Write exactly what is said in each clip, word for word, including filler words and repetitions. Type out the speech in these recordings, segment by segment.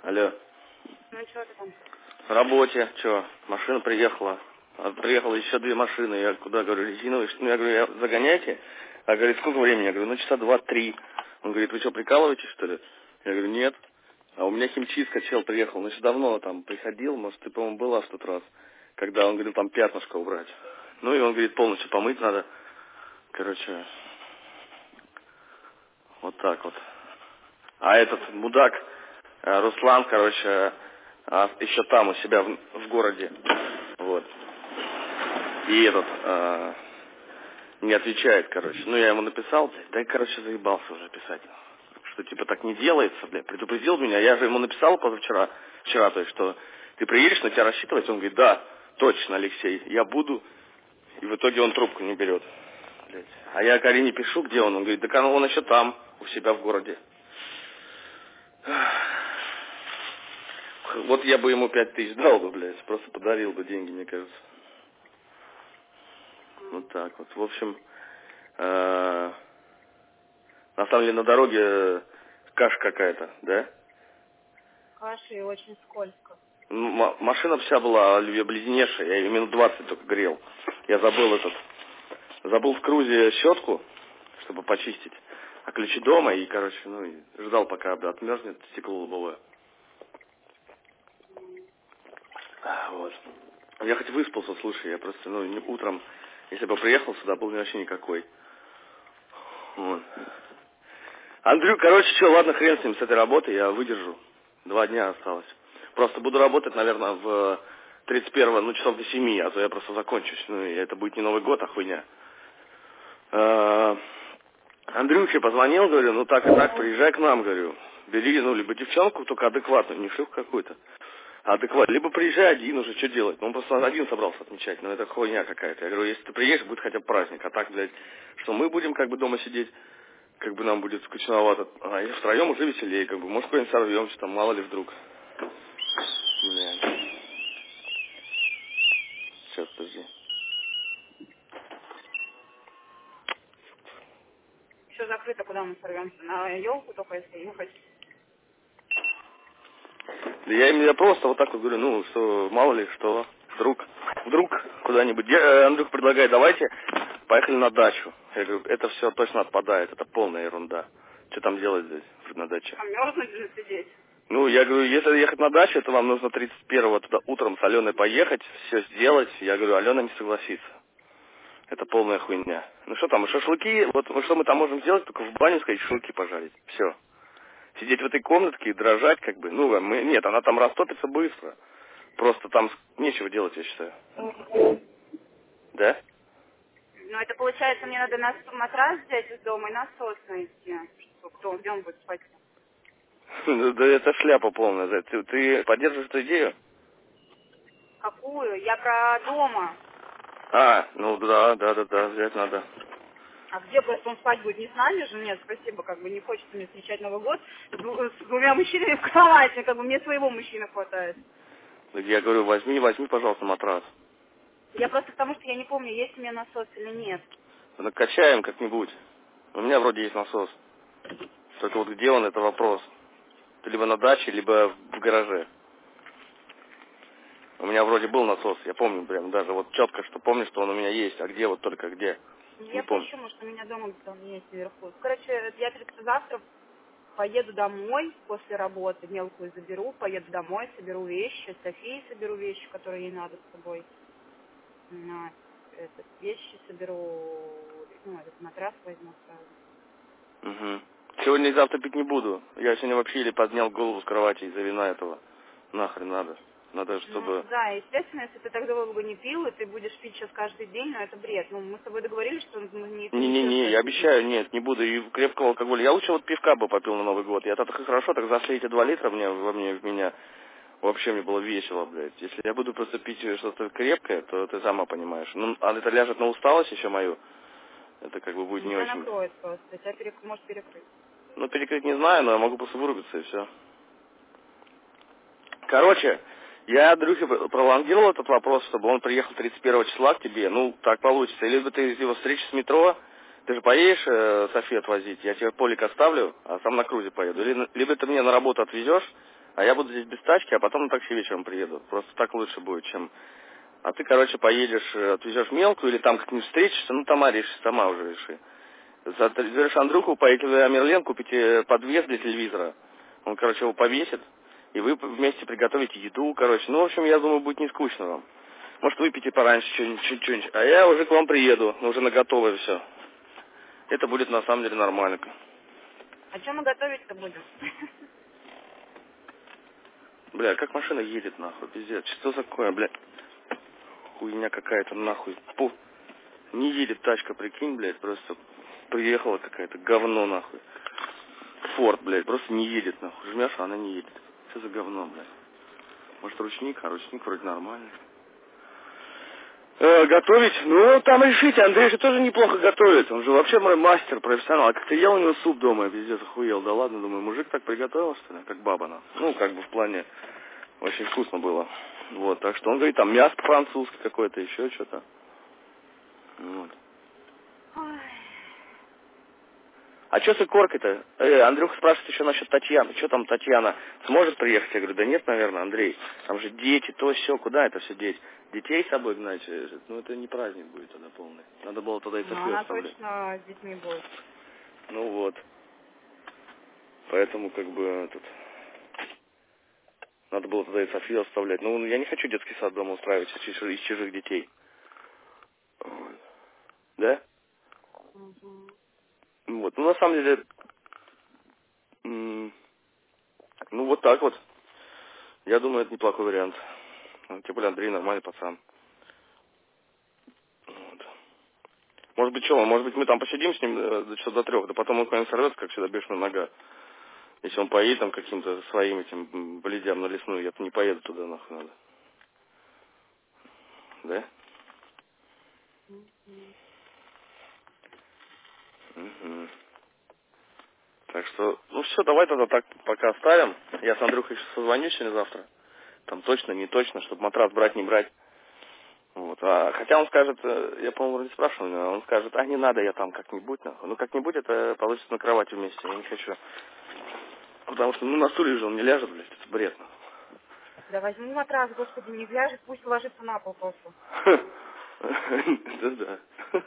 Алло. Ну и что ты там? На работе, что, машина приехала. А приехало еще две машины. Я куда, говорю, резиновые. Ну, я говорю, я, загоняйте. А говорит, сколько времени? Я говорю, ну, часа два-три. Он говорит, вы что, прикалываетесь, что ли? Я говорю, нет. А у меня химчистка, чел приехал. Ну, еще давно там приходил, может, ты, по-моему, была в тот раз. Когда он говорил, там пятнышко убрать. Ну, и он говорит, полностью помыть надо. Короче, вот так вот. А этот мудак, э, Руслан, короче, а, еще там у себя в, в городе. Вот. И этот э, не отвечает, короче. Ну, я ему написал, блядь, да и, короче, заебался уже писать. Что, типа, так не делается, блядь. Предупредил меня. Я же ему написал позавчера, вчера, то есть, что ты приедешь, на тебя рассчитывать? Он говорит, да, точно, Алексей, я буду. И в итоге он трубку не берет. Блядь. А я Карине пишу, где он. Он говорит, да он еще там, у себя в городе. Вот я бы ему пять тысяч дал бы, блядь. Просто подарил бы деньги, мне кажется. Вот так вот. В общем, э, на самом деле на дороге каша какая-то, да? Каши и очень скользко. М- машина вся была обледеневшая, я ее минут двадцать только грел. Я забыл этот, забыл в круизе щетку, чтобы почистить, а ключи дома, и, короче, ну, и ждал, пока да, отмерзнет стекло лобовое. А, вот. Я хоть выспался, слушай, я просто, ну, не- утром, если бы приехал сюда, был вообще никакой. Вот. Андрю, короче, что, ладно, хрен с ним, с этой работы, я выдержу. Два дня осталось. Просто буду работать, наверное, в тридцать первого, ну, часов до семи, а то я просто закончусь. Ну, и это будет не Новый год, а хуйня. А, Андрюхе позвонил, говорю, ну, так и так, приезжай к нам, говорю. Бери, ну, либо девчонку, только адекватную, не шлюху какую-то. А адекватно. Либо приезжай один уже, что делать? Ну, он просто один собрался отмечать, но это хуйня какая-то. Я говорю, если ты приедешь, будет хотя бы праздник. А так, блядь, что мы будем как бы дома сидеть, как бы нам будет скучновато. А и втроем уже веселее, как бы. Может, куда-нибудь сорвемся, там, мало ли вдруг. Блядь. Сейчас, подожди. Все закрыто, куда мы сорвемся? На елку только если ехать. Да я им я просто вот так вот говорю, ну, что, мало ли, что, вдруг, вдруг куда-нибудь. Де- э, Андрюх предлагает, давайте, поехали на дачу. Я говорю, это все точно отпадает, это полная ерунда. Что там делать здесь, на даче? А мерзнуть же сидеть. Ну, я говорю, если ехать на дачу, то вам нужно тридцать первого туда утром с Аленой поехать, все сделать. Я говорю, Алена не согласится. Это полная хуйня. Ну что там, шашлыки, вот ну, что мы там можем сделать, только в баню сказать, шашлыки пожарить. Все. Сидеть в этой комнатке и дрожать, как бы, ну, мы, нет, она там растопится быстро. Просто там нечего делать, я считаю. Да? Ну, это получается, мне надо нас матрас взять из дома и насос найти. Что, кто, где он будет спать? Да это шляпа полная. да. Ты, ты поддерживаешь эту идею? Какую? Я про дома. А, ну да, да, да, да, взять надо. А где просто он спать будет? Не с нами же? Нет, спасибо, как бы не хочется мне встречать Новый год с, дву- с двумя мужчинами в кровати, как бы мне своего мужчины хватает. Так я говорю, возьми, возьми, пожалуйста, матрас. Я просто потому, что я не помню, есть у меня насос или нет. Накачаем как-нибудь. У меня вроде есть насос. Только вот где он, это вопрос. Ты либо на даче, либо в гараже. У меня вроде был насос, я помню прям даже вот четко, что помню, что он у меня есть. А где вот только где? Не Я помню. поищу, может, у меня дома где-то он есть наверху. Короче, я только завтра поеду домой после работы, мелкую заберу, поеду домой, соберу вещи, Софии соберу вещи, которые ей надо с собой. На этот, вещи соберу, ну, этот матрас возьму сразу. Угу. Сегодня и завтра пить не буду. Я сегодня вообще или поднял голову с кровати из-за вина этого. Нахрен надо. Надо, Ну, чтобы... да, естественно, если ты так долго не пил, и ты будешь пить сейчас каждый день, ну, это бред. Ну, мы с тобой договорились, что мы не, не пьем Не-не-не, я каждый день. обещаю, нет, не буду. И крепкого алкоголя. Я лучше вот пивка бы попил на Новый год. Я так хорошо, так зашли эти два литра мне, во мне, в меня. Вообще мне было весело, блядь. Если я буду просто пить что-то крепкое, то ты сама понимаешь. Ну, а это ляжет на усталость еще мою. Это как бы будет Ну, не тебя очень. накроет просто, тебя перек... может перекрыть. Ну, перекрыть не знаю, но я могу просто вырубиться и все. Короче, я Андрюхе пролонгировал этот вопрос, чтобы он приехал тридцать первого числа к тебе. Ну, так получится. Либо ты из его встречи с метро, ты же поедешь э, Софию отвозить, я тебе полик оставлю, а сам на крузе поеду. Или, либо ты мне на работу отвезешь, А я буду здесь без тачки, а потом на такси вечером приеду. Просто так лучше будет, чем... А ты, короче, поедешь, отвезешь мелкую, или там как-нибудь встретишься, ну, там решишь, сама уже реши. Заберешь Андрюху, поедете в Амерлен, купите подвес для телевизора. Он, короче, его повесит, и вы вместе приготовите еду, короче. Ну, в общем, я думаю, будет не скучно вам. Может, выпейте пораньше что-нибудь, что-нибудь. А я уже к вам приеду, уже на готовое все. Это будет, на самом деле, нормально. А что мы готовить-то будем? Бля, как машина едет, нахуй, пиздец. Что такое, бля? Хуйня какая-то, нахуй. Пу. Не едет тачка, прикинь, блядь, просто приехала какая-то говно, нахуй. Форд, блядь, просто не едет, нахуй. Жмешь, а она не едет. Что за говно, блядь? Может, ручник, а ручник вроде нормальный. Э, готовить? Ну, там решите, Андрей же тоже неплохо готовит. Он же вообще мой мастер, профессионал. А как ты ел у него суп дома, я пиздец охуел. Да ладно, думаю, мужик так приготовил, что ли, как баба на. Ну, как бы в плане, очень вкусно было. Вот, так что он говорит, там мясо французское какое-то, еще что-то. Вот. Ой. А что с икоркой-то? Э, Андрюха спрашивает еще насчет Татьяны. Что там Татьяна сможет приехать? Я говорю, да нет, наверное, Андрей. Там же дети, то все, куда это все деть? Детей с собой гнать? Ну это не праздник будет тогда полный. Надо было тогда и Ну, Софию она оставлять. точно с детьми будет. Ну вот. Поэтому как бы тут... Надо было тогда и Софию оставлять. Ну, я не хочу детский сад дома устраивать из чужих, из чужих детей. Вот. Да? Угу. Вот. Ну, на самом деле... м, Ну, вот так вот. Я думаю, это неплохой вариант. Ну, тем более Андрей нормальный пацан. Вот. Может быть, что, может быть, мы там посидим с ним э, до часа до трех, да потом он куда-нибудь сорвется, как всегда, бешеная нога. Если он поедет там каким-то своим этим м, бледям на лесную, я-то не поеду туда, нахуй надо. Да? Угу. Так что, ну все, давай тогда так пока оставим. Я с Андрюхой еще созвонюсь сегодня завтра. Там точно, не точно, чтобы матрас брать, не брать. Вот. А, хотя он скажет, э, я, по-моему, вроде спрашивал, но он скажет, а не надо, я там как-нибудь, нахуй. Ну как-нибудь это получится на кровати вместе, я не хочу. Потому что, ну, на стуле же он не ляжет, блядь, это бред, нахуй. Да возьми матрас, господи, не вяжет, пусть ложится на пол просто. Да-да.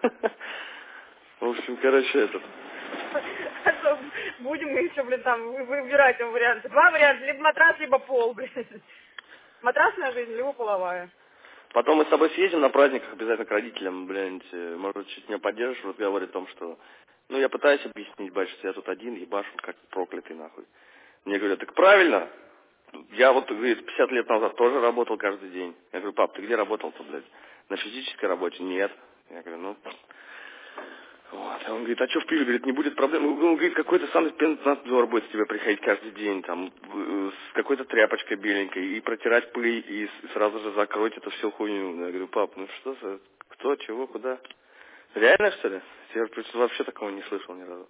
В общем, короче, этот... А то будем мы еще, блин, там вы- выбирать его варианты. Два варианта, либо матрас, либо пол, блин. Матрасная жизнь, либо половая. Потом мы с тобой съездим на праздниках обязательно к родителям, блядь, э, может, чуть меня поддержишь в разговоре о том, что... Ну, я пытаюсь объяснить, батя, что я тут один, ебашу, как проклятый, нахуй. Мне говорят, так правильно. Я вот, говорит, пятьдесят лет назад тоже работал каждый день. Я говорю, пап, ты где работал-то, блядь? На физической работе? Нет. Я говорю, ну... Вот. А он говорит, а что в пиле? Говорит, не будет проблем. Он говорит, какой-то санэпиднадзор будет к тебе приходить каждый день, там, э, с какой-то тряпочкой беленькой, и протирать пыль, и с- сразу же закрыть эту всю хуйню. Я говорю, пап, ну что за... Кто, чего, куда? Реально, что ли? Я просто вообще такого не слышал ни разу.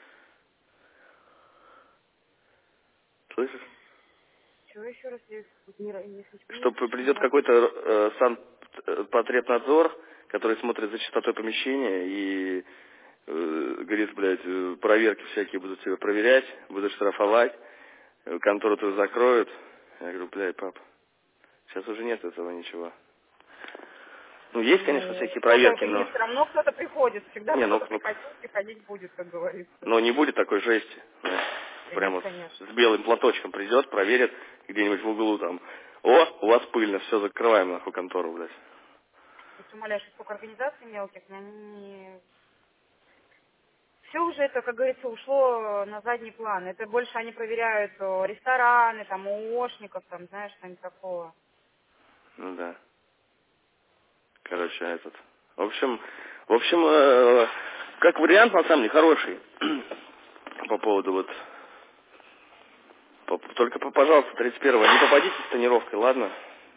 Слышишь? Чего еще раз, если не, ра- если не Что слышишь, не придет раз? какой-то э, санпотребнадзор, который смотрит за чистотой помещения и э, говорит, блядь, э, проверки всякие будут тебя проверять, будут штрафовать, э, контору твою закроют. Я говорю, блядь, пап, сейчас уже нет этого ничего. Ну, есть, конечно, Ну, всякие кто-то, проверки, но... все равно кто-то приходит. Всегда Не, ну, кто-то ну, приходил, приходить будет, как говорится. но не будет такой жести. Да. Да нет, Прямо конечно. с, с белым платочком придет, проверит где-нибудь в углу там. О, у вас пыльно, все, закрываем нахуй контору, блядь. Я тебя умоляю, что сколько организаций мелких, но они не... Все уже это, как говорится, ушло на задний план. Это больше они проверяют о, рестораны, там, ООшников, там, знаешь, что-нибудь такого. Ну да. Короче, этот. В общем, в общем, э, как вариант, на самом деле, хороший. По поводу вот... по- только, по- пожалуйста, тридцать первого не попадите с тонировкой, ладно?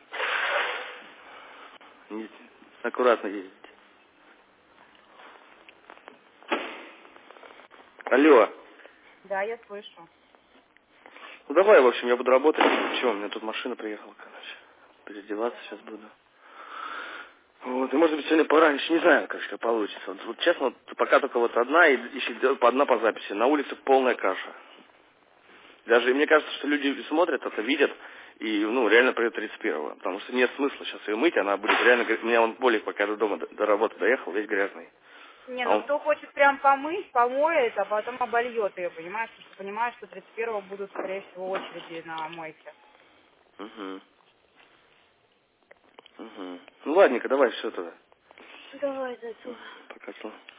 Не- аккуратно ездите. Алло. Да, я слышу. Ну давай, в общем, я буду работать. Чего, у меня тут машина приехала, короче. Переодеваться сейчас буду. Вот, и может быть сегодня пораньше, не знаю, как что получится. Вот, вот честно, вот, пока только вот одна, и еще одна по записи. На улице полная каша. Даже, мне кажется, что люди смотрят это, видят, и, ну, реально придет тридцать первого. Потому что нет смысла сейчас ее мыть, она будет реально... У меня он более пока до дома, до, до работы доехал, весь грязный. Не, А ну он... кто хочет прям помыть, помоет, а потом обольет ее, понимаешь? Потому что понимаешь, что тридцать первого будут, скорее всего, очереди на мойке. Угу. Угу. Ну, ладненько, давай, все тогда. Давай, зайцу. Пока, целую.